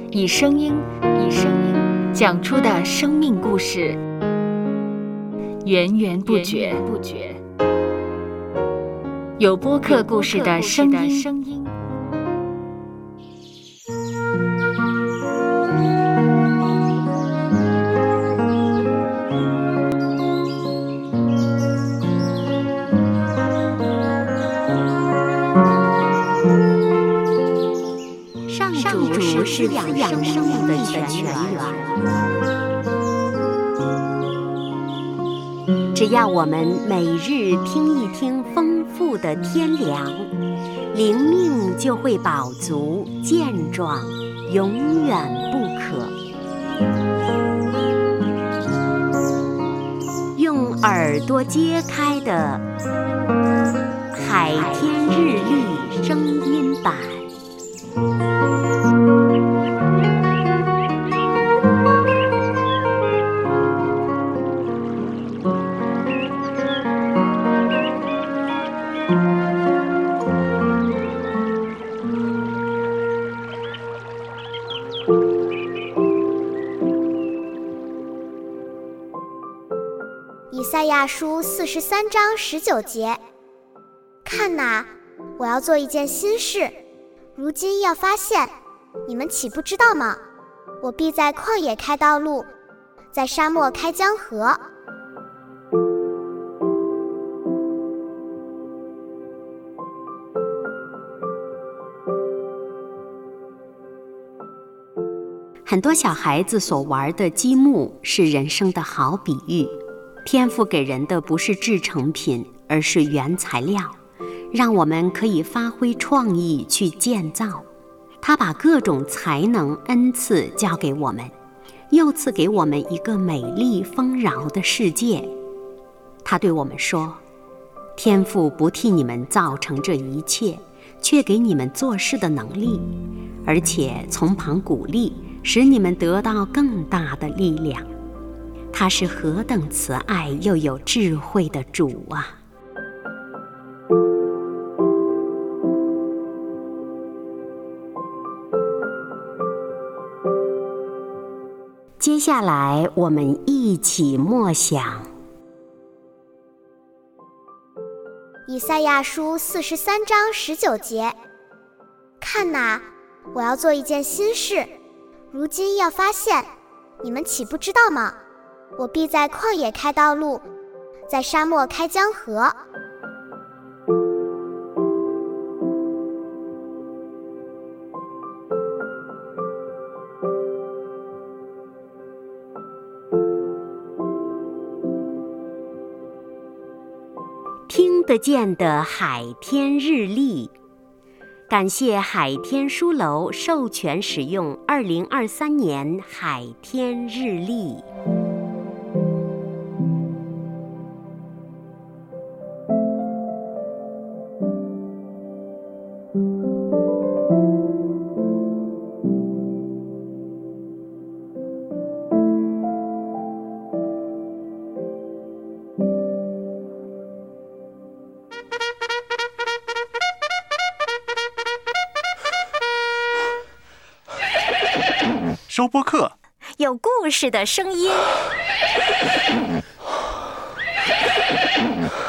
以声音讲出的生命故事，源源不绝。有播客故事的声音。 上主是滋养生命的泉源，只要我们每日听一听丰富的天粮，灵命就会饱足健壮，永远不渴。用耳朵揭开的海天日历声音版。 以赛亚书43章19节，看哪，我要做一件新事，如今要发现，你们岂不知道吗？我必在旷野开道路，在沙漠开江河。 很多小孩子所玩的积木是人生的好比喻。天父给人的不是制成品，而是原材料，让我们可以发挥创意去建造。他把各种才能恩赐交给我们，又赐给我们一个美丽丰饶的世界。他对我们说，天父不替你们造成这一切，却给你们做事的能力，而且从旁鼓励，使你们得到更大的力量。他是何等慈爱又有智慧的主啊！接下来我们一起默想以赛亚书43章19节，看哪，我要做一件新事，如今要发现，你们岂不知道吗？我必在旷野开道路，在沙漠开江河。 听得见的海天日历，感谢海天书楼授权使用2023年海天日历。 收播客， 有故事的声音。